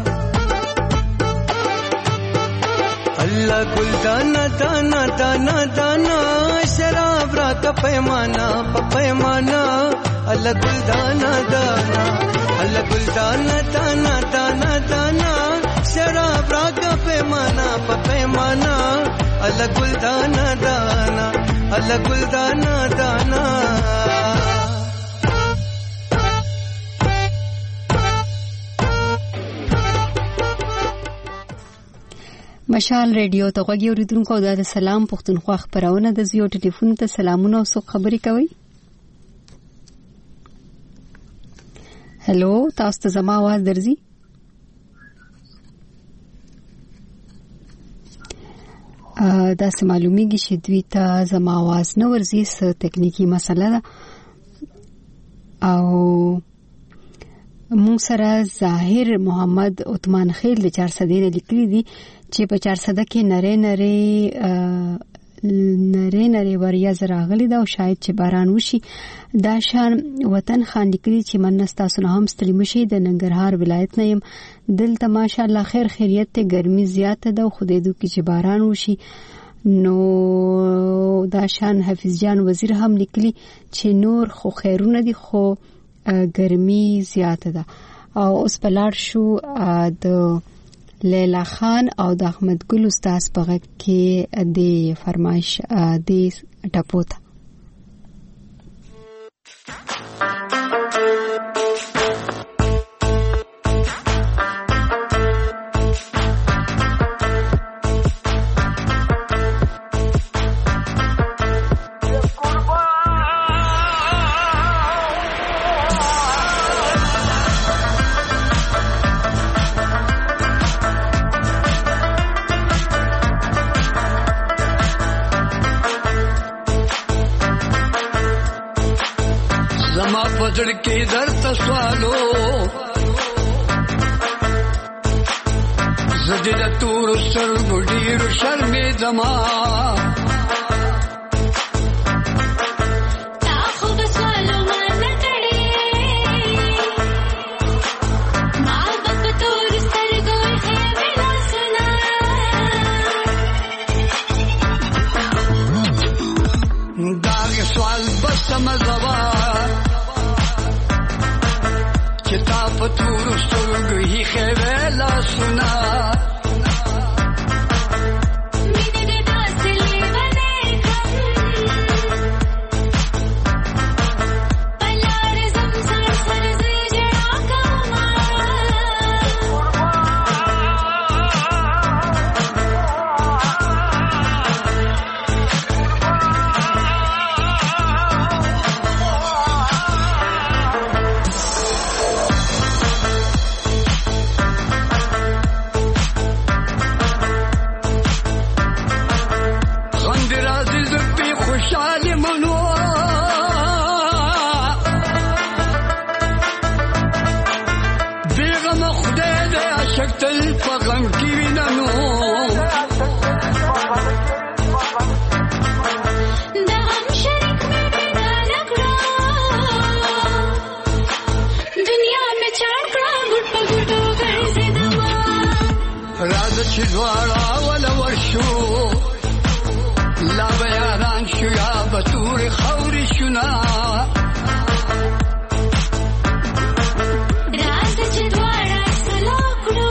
الله ګل دانا دانا دانا دانا شراب را کا پیمانا پیمانا الله ګل دانا دانا الله ګل دانا دانا دانا دانا شراب را کا پیمانا پیمانا الله ګل دانا دانا الله ګل دانا دانا مشال ریډیو ته غوږی اوریدونکو د سلام پښتونخوا خبرونه د زیو ټلیفون ته سلامونه او څو خبرې کوي. هلو تاسو ته زما आवाज درځي؟ دا سم معلومیږي چې دوی ته زما आवाज نه ورځي، څه تکنیکی مسله ده. او مون سره ظاهر محمد عثمان خیل د 400 نه لیکلي دي چې په 400 کې نری وریا زراغلی دا او شاید چې باران وشي. دا شان وطن خان لیکلي چې منستا سونه هم ستړي مشي د ننګرهار ولایت نه يم دلته ماشاءالله خیر خیریت ته ګرمي زیاته ده خدای دې کې چې باران وشي. نو دا شان حفیظ جان وزیر هم لیکلي چې نور خو خیرونه دي خو ګرمي زیاته ده. او اوس بلار شو د لیلا خان او د احمد ګل استاد په غږ کې د فرمایش د ټپوت पजड़ के दर तस्वालो जजर तूर सर गुडीर शर में जमा दाग सवाल बस समझवा किताब तूर सुर्ग ही खेवेला सुना मेरे दास ले बने पलार जमसर सर जड़ा कमा खुशाली मनो बेगम खुदे दे अशक्तल पगम की ननो दम शरीक में लगड़ा दुनिया में चाकड़ा गुट गुट गए से दवा राज छिदवाड़ा वाला वर्षो لا بیاران شو یا بطور خوری شنا راز چه دوارا سلاکلو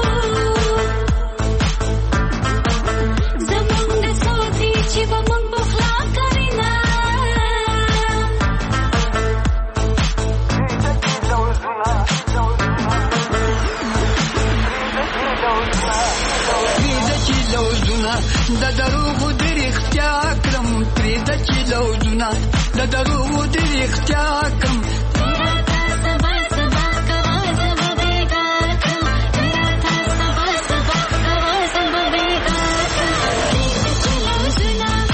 زمانگ صوتی چی با من بخلا کرینا ریده چی لوزونا دا دروغ اختیا کرم پریده چی لوزونا دا دروغ دیر اختیا کرم تیرا تا سبا سبا کوا سبا بیگا کرم تیرا تا سبا سبا کوا سبا بیگا کرم پریده چی لوزونا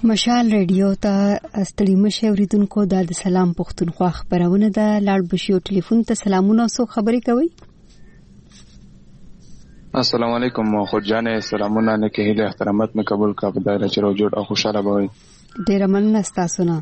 مشال ریډیو ته استړي مشه اوریدونکو د سلام پښتونخوا خبرونه ده. لاړ بشیو ټلیفون ته سلامونه او خبرې کوي. السلام علیکم خدجانه سلامونه نه کې له احترامات مې قبول کا په دایره چر جوړ او خوشاله بوي. ډیر مننه تاسو نه.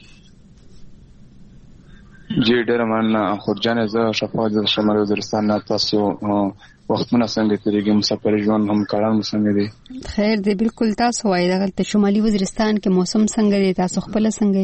جی ډیر مننه خدجانه زه شفاعت شمال وزیرستان نه تاسو وختونه څنګه تیریږي مسافر ژوند هم کاران څنګه دي؟ خیر دی بالکل تاسو وایي دغه شمالي وزیرستان کې موسم څنګه دی تاسو خپل څنګه؟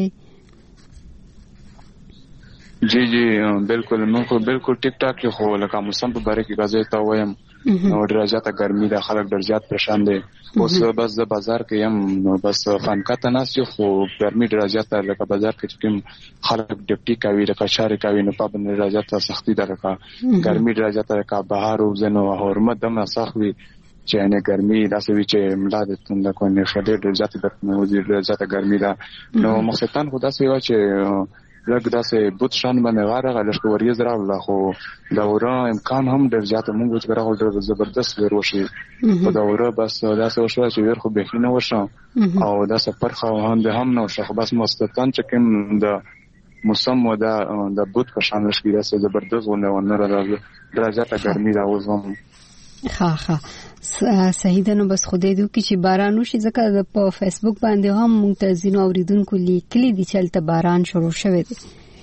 جی جی بالکل موږ بالکل ټیک ټاک خو لکه موسم په باره کې راځي تا وایم نو ډېر زیاته ګرمي ده خلک ډېر زیات پریشان دي اوس بس د بازار کې هم نو بس فنکته ناس خو ګرمي ډېر زیاته لکه بازار کې چې خلک ډپټي کوي لکه چارې کوي نو په باندې ډېر زیاته سختي ده لکه ګرمي ډېر زیاته لکه بهار او زنو حرمت دم سخوي چې نه ګرمي داسې وی چې ملاده تند کو نه شډې ډېر زیاته د موزي ډېر زیاته ګرمي ده نو مخصتان خدا سي وا چې لکه داسې بوت شان باندې واره لږ وریځ راغله خو دا وره امکان هم ډېر زیات موږ چې راغل ډېر زبردست ور وشي په دا وره بس داسې وشو چې ور خو به نه وشو او دا سفر خو هم نو شخ بس مستتان چې کوم د موسم و دا د بوت په شان لږ داسې زبردست ونه راغله درجه ګرمي راوځم. ها صحیح ده. نو بس خدای دې وکړي چې باران وشي ځکه په فیسبوک باندې هم موږ ته ځینو اوریدونکو لیکلي دي چې هلته باران شروع شوی دی.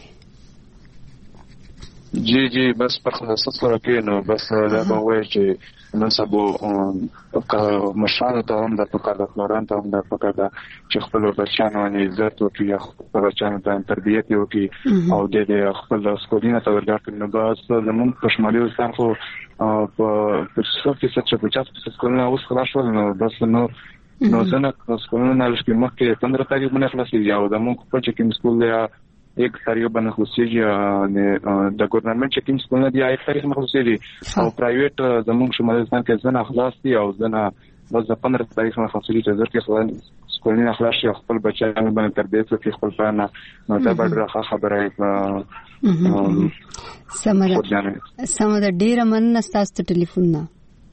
جی جی بس پر خلاصت سره کې نو بس دا به وایي چې نن سبا مشال ته هم د پکار د فلوران ته هم د پکار د چې خپل بچیانو باندې عزت وکړي خپل بچیانو ته تربیت وکړي او د خپل سکولینه ته ورګړي نو بس زموږ په شمالي وستان خو په څه چې په چاته سکولونه اوس خلاص ول نو بس نو څنګه سکولونه لږ مخکې 15 تاریخ باندې خلاصيږي او زموږ په چې کوم سکول دی एक तारीख باندې خلاصيږي د ګورنمنت چې کوم سکولونه دی 1 تاریخ باندې خلاصيږي او پرایویټ زموږ شمالي ځان کې ځنه خلاص دي او ځنه بس 15 تاریخ باندې خلاصيږي چې ځکه سکولونه خلاص شي خپل بچیانو باندې تربیت وکړي خپل پلان نو دا ډېره خبره سمه ډیره مننه تاسو ته ټلیفون نه.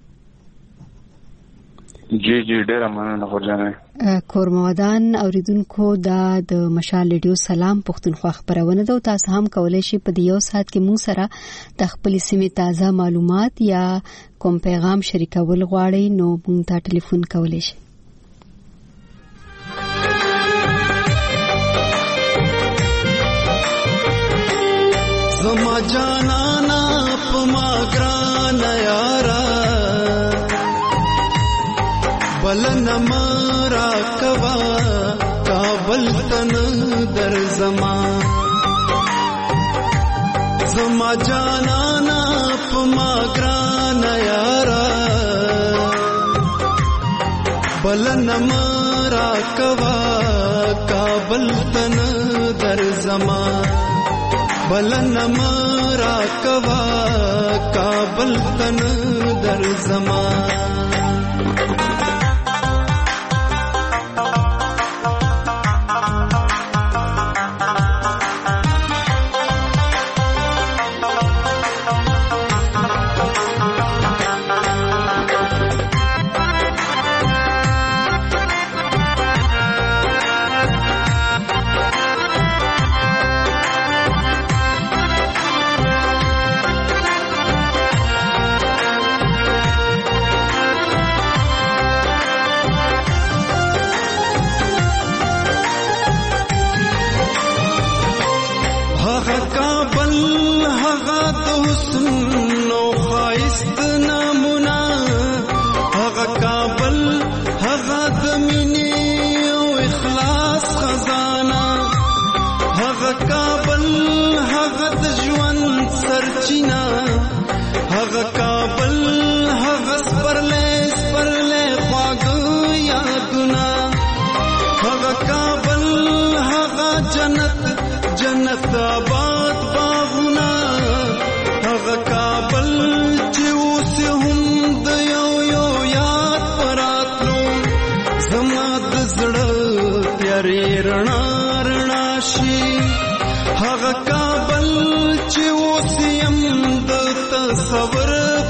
جی جی ډیره مننه خورجانه. کورمودان اوریدونکو د مشال ریډیو سلام پښتونخوا خبرونه ده او تاسو هم کولای شئ په یو ساعت کې مو سره د خپل سیمې تازه معلومات یا کوم پیغام شریکول غواړئ نو مونږ ته ټلیفون کولای شئ. زما جانانا پما ګران یارا بلن مرا کوا کابل تن در زما زما جانانا پما ګران یارا بلن مرا کوا کابل تن در زما بلن مرا کوا کابل تن در زمان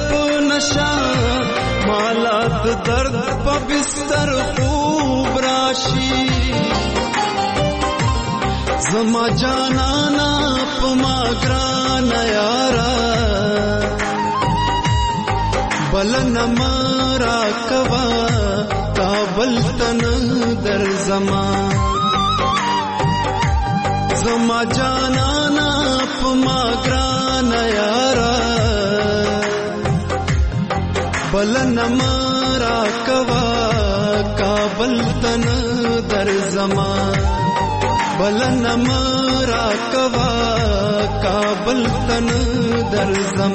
درد په بستر خوب را راشي زما جانانا پما ګرانه یارا بلن مارا کوا کابل تن در زما جانانا پما ګرانه یارا بلن مارا کوا کابل تن در بلن مارا کوا کابل تن در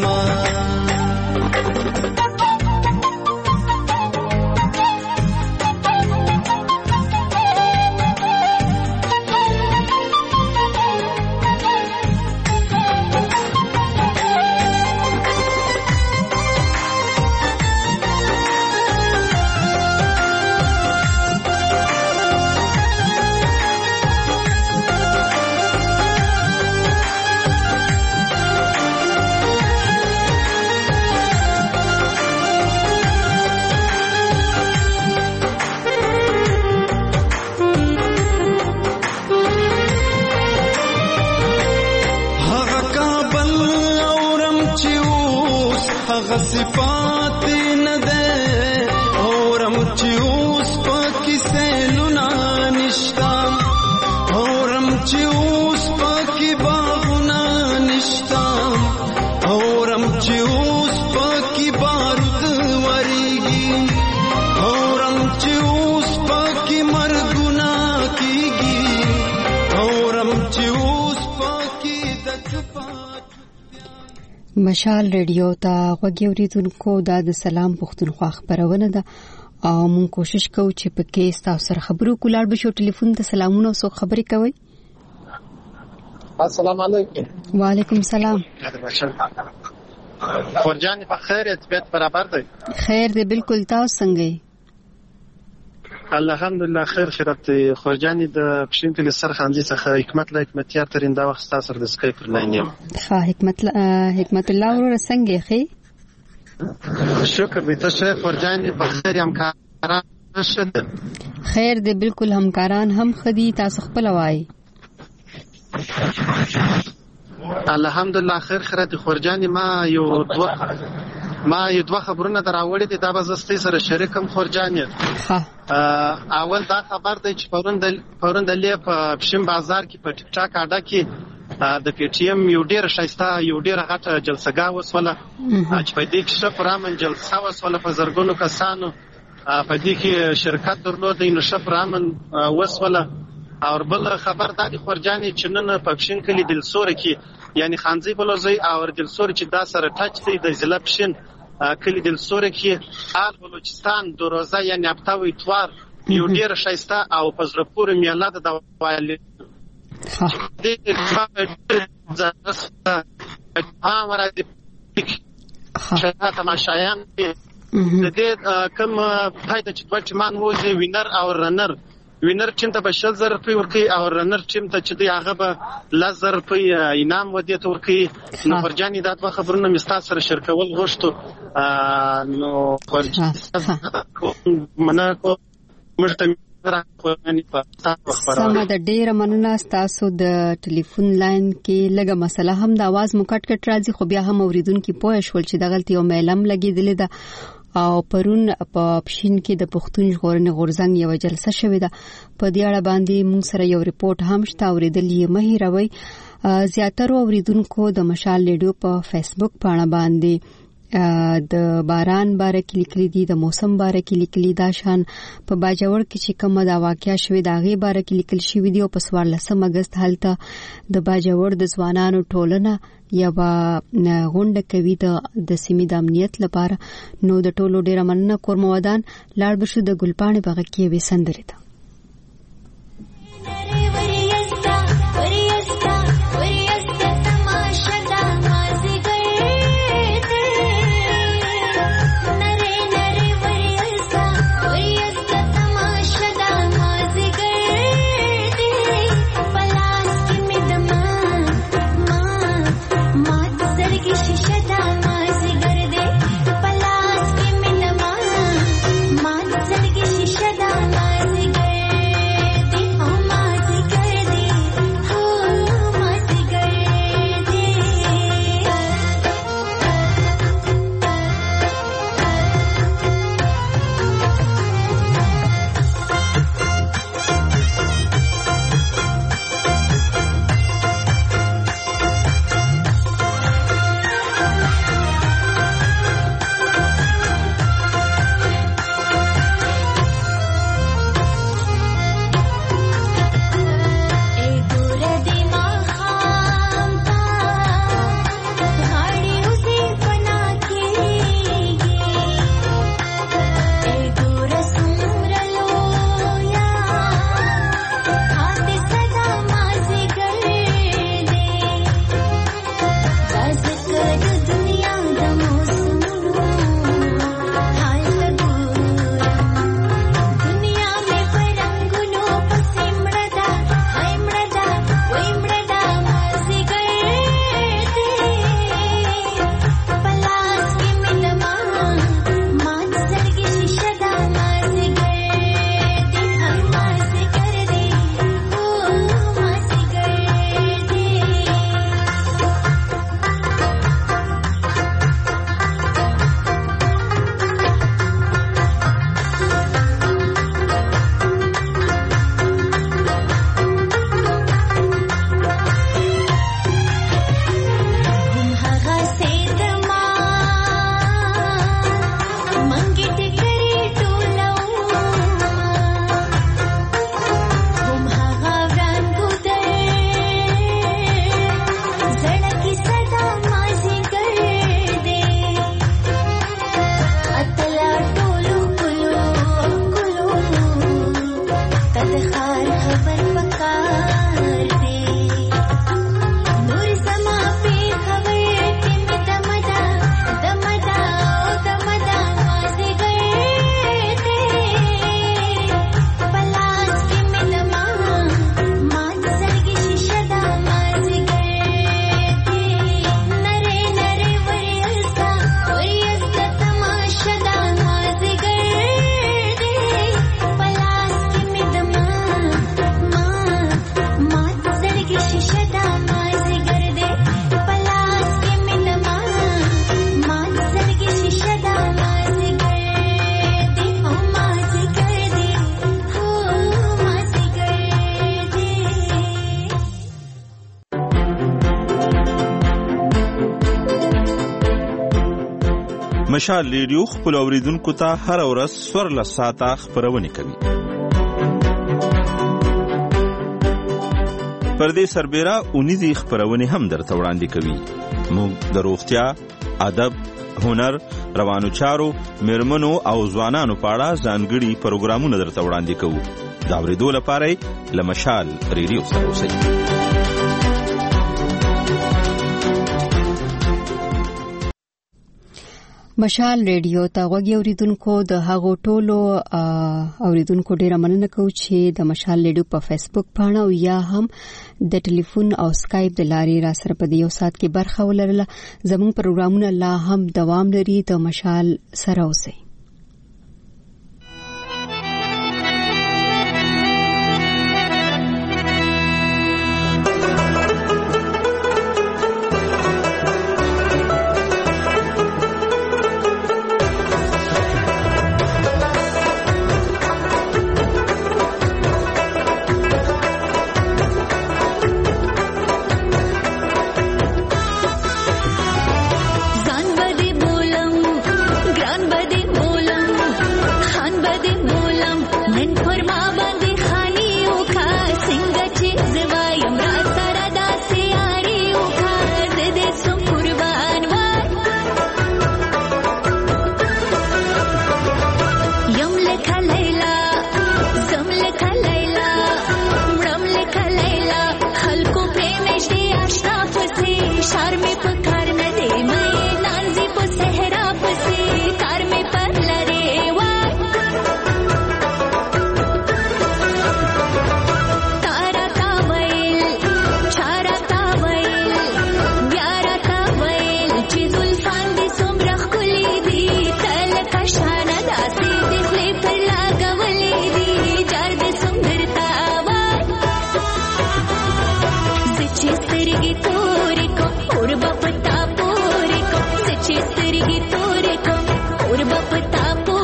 صفات نده اورم چیوس پاکی سیلونا نشتام اورم چیوس پاکی باغونا نشتام اورم چیوس پاکی بارود وریگی اورم چیوس پاکی مرگونا کیگی اورم چیوس پاکی دکپا مشال ریډیو ته غوږی اوریدونکو دا د سلام پښتونخوا خبرونه ده او مونږ کوشش کوو چې په کې تاسو سره خبرو کولای بشو ټلیفون ته سلامونه او خبرې کوي. السلام علیکم. وعلیکم السلام. خورجان په خیر طبیعت برابر دی؟ خیر دی بالکل. تاسو څنګه یې؟ الحمدلله خیر خیرت. خورجان د پښین کلی سر خانځي څخه حکمت الله حکمتیار ترين دا وخت تاسو سره د سکایپ پر لاین یم. ښه حکمت الله ورو څنګه یې؟ شکر دې ته شه خورجان په خیر یم کاران شته. خیر دې بالکل همکاران هم خدي تاسو خپل وای. الحمدلله خیر خیرت. خورجان ما یو دوه خبرونه دراوړې دي دا به زستې سره شریکم خورجان. اول دا خبر دی چې پرون د لې په پښین بازار کې په ټیک ټاک اډه کې د پی ټی ایم یو ډیر شایسته یو ډیر غټه جلسګاه وسوله چې په دې کې شپرامن جلسه وسوله په زرګونو کسانو په دې کې شرکت درلود نو شپرامن وسوله. او بل خبر دا دی خورجان چې نن په پښین کلی دلسور کې یعنی خانزي بلوزي او دلسور چې دا سره ټچ دی د ضلع پښین کلی دلسور کې آل بلوچستان دروازه یعنی اپتاوي توار یو ډیر شایسته او پزرپور میلاد د وایل دې ځکه امره دې شاته تماشایان دې کوم فائدہ چې دوه ټیمان وځي وینر او رنر. وینر ټیم ته 10000 روپۍ ورکړي او رنر ټیم ته چې دی هغه به 10000 روپۍ انعام ودی ته ورکړي. نو فرجاني دا دوه خبرونه مستا سره شریکول غوښتو. نو منه کو مرته سمه د ډیره مننه. تاسو د ټلیفون لاین کې لګه مسله هم د आवाज مکټ کټ راځي خو بیا هم اوریدونکو پوه شول چې د غلطي او میلم لګیدلې ده. او پرون په پښین کې د پښتون ژغورنې غورځنګ یو جلسه شوې ده. په دې اړه باندې موږ سره یو ریپورت هم شته اوریدلې مهیروي. زیاتره اوریدونکو د مشال ریډیو په فیسبوک باندې باندې د باران باره کې لیکلي دي، د موسم باره کې لیکلي دا شان په باجوړ کې چې کومه دا واقعیا شوې دا غي باره کې لیکل شوی دی. او په 14 اگست حالته د باجوړ د ځوانانو ټولنه یا غونډه کوي د سیمې د امنیت لپاره. نو د ټولو ډیره مننه کورمودان لاړ بشو د ګلپاڼې باغ کې وې سندره ده. Shada مشال ریډیو خپل اوریدونکو ته هر ورځ 14 ساعته خبرونه کوي. پر دې سربېره اونیزي خبرونه هم درته وړاندې کوي. موږ د روغتیا، ادب، هنر، روانو چارو، میرمنو او ځوانانو په اړه ځانګړي پروګرامونه درته وړاندې کوو. دا اورېدو لپاره له مشال ریډیو سره اوسئ. مشال ریډیو ته غوږی اوریدونکو د هغو ټولو اوریدونکو ډیره مننه کوم چې د مشال ریډیو په فیسبوک پاڼه او یا هم د ټلیفون او سکایپ د لارې را سره په یو سات کې برخه ولرله. زموږ پروګرامونه لا هم دوام لري. د مشال سره اوسئ. और बपता